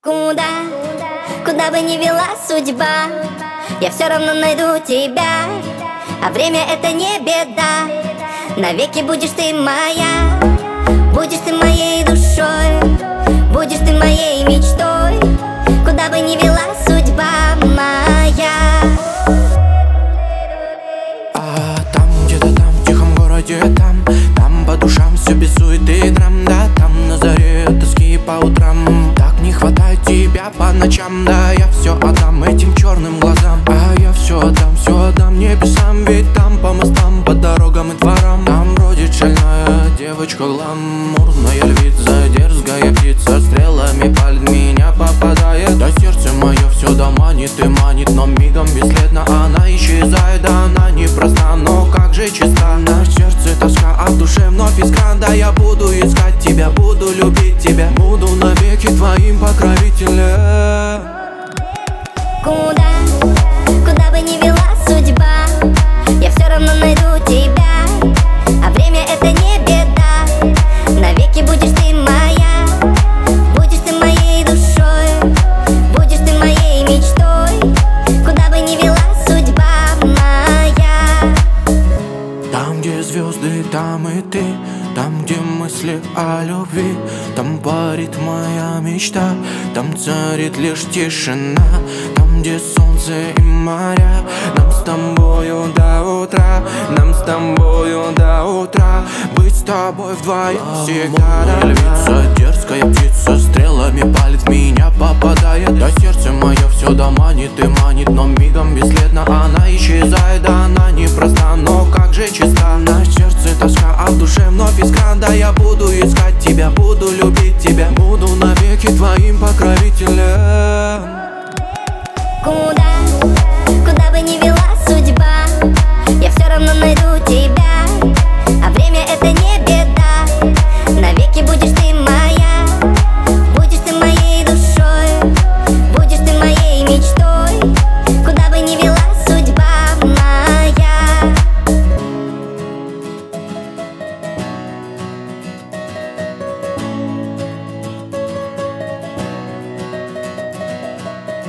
Куда бы ни вела судьба, я все равно найду тебя. А время это не беда, навеки будешь ты моя. Будешь ты моей душой, будешь ты моей мечтой. Куда бы ни вела судьба моя. Там где-то там, в тихом городе, там по душам все без суеты и драм. Да, там на заре тоски по утрам. Так не хватает тебя по ночам. Да, я все отдам этим черным глазам. Я все отдам небесам. Ведь там по мостам, по дорогам и дворам там бродит шальная девочка, гламурная львица, дерзкая птица, стрелами палит, меня попадает. Да сердце мое все да манит и манит, но мигом бесследно она исчезает. Да она непроста, но как же чиста. На сердце тоска, а в душе вновь искра. Да я буду искать тебя, буду любить тебя, буду навеки твоим покровителем. Куда бы ни вела судьба, я все равно найду тебя. А время это не беда, навеки будешь ты моя. Будешь ты моей душой, будешь ты моей мечтой. Куда бы ни вела судьба моя. Там, где звезды, там и ты. Там, где мысли о любви, там парит моя мечта. Там царит лишь тишина. Там, где солнце и моря. Нам с тобою до утра, нам с тобою до утра. Быть с тобой вдвоем всегда. Львица, дерзкая птица, стрелами палит, в меня попадает. Да сердце мое все да манит и манит, но мигом бесследно она исчезает. Да она непроста, но как же чиста. На сердце тоска, а в душе вновь искра. Да я буду искать тебя, буду любить тебя, буду навеки твоим покровителем. Куда бы ни вела судьба, я все равно найду тебя.